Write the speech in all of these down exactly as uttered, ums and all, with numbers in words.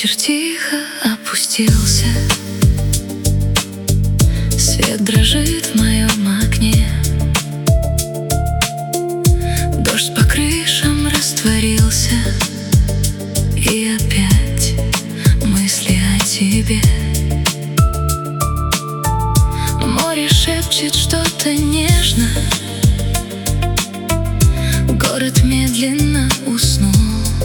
Вечер тихо опустился, свет дрожит в моем окне, дождь по крышам растворился, и опять мысли о тебе. Море шепчет что-то нежно, город медленно уснул.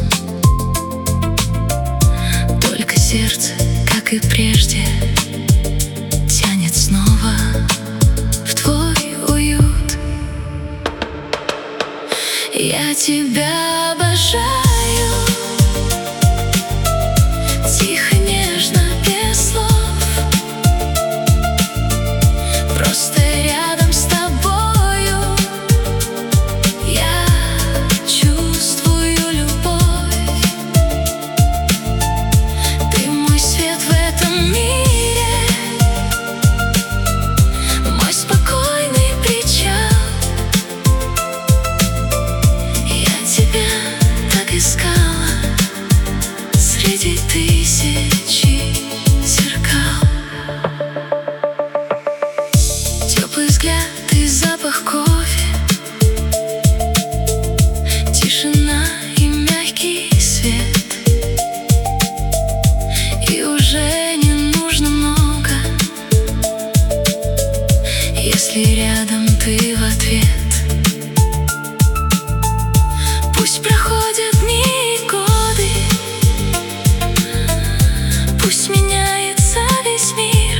Только сердце, как и прежде, тянет снова в твой уют. Я тебя обожаю, тихо, нежно, без слов, просто рядом с тобою я чувствую любовь. Ты мой свет в этом мире, мой спокойный причал. Я тебя так искала среди тысячи зеркал. Теплый взгляд и запах кофе, тишина и мягкий свет, и уже не нужно много, если рядом ты в ответ. Пусть проходят дни и годы, пусть меняется весь мир,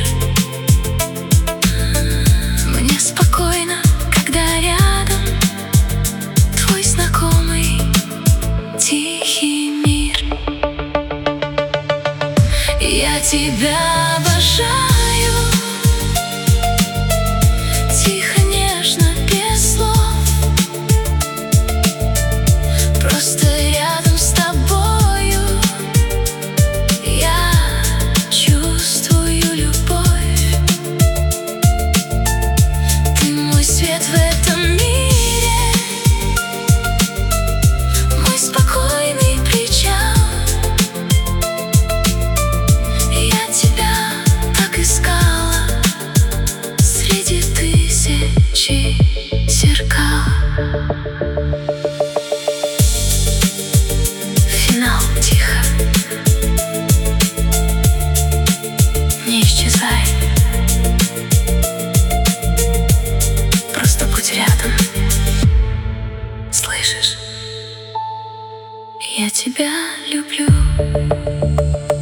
мне спокойно, когда рядом твой знакомый тихий мир. Я тебя обожаю, тихо, нежно, без слов, просто рядом с тобою я чувствую любовь. Ты мой свет в этом мире, мой спокойный причал. Я тебя так искала среди тысячи зеркал. Финал тихо, не исчезай, просто будь рядом, слышишь? Я тебя люблю.